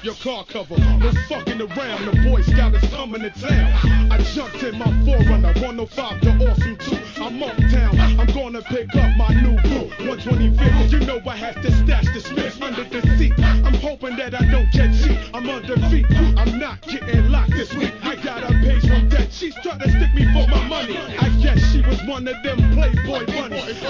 your car cover. No fucking around, the Boy Scout is coming to town. I jumped in my 4Runner, 105 to Awesome 2. I'm uptown, I'm gonna pick up my new boo. 125th, you know I have to stash the Smith under the seat. I'm hoping that I don't get cheap. I'm under feet, I'm not getting locked this week. I got a page from that. She's trying to stick me for my money. I guess she was one of them Playboy bunnies.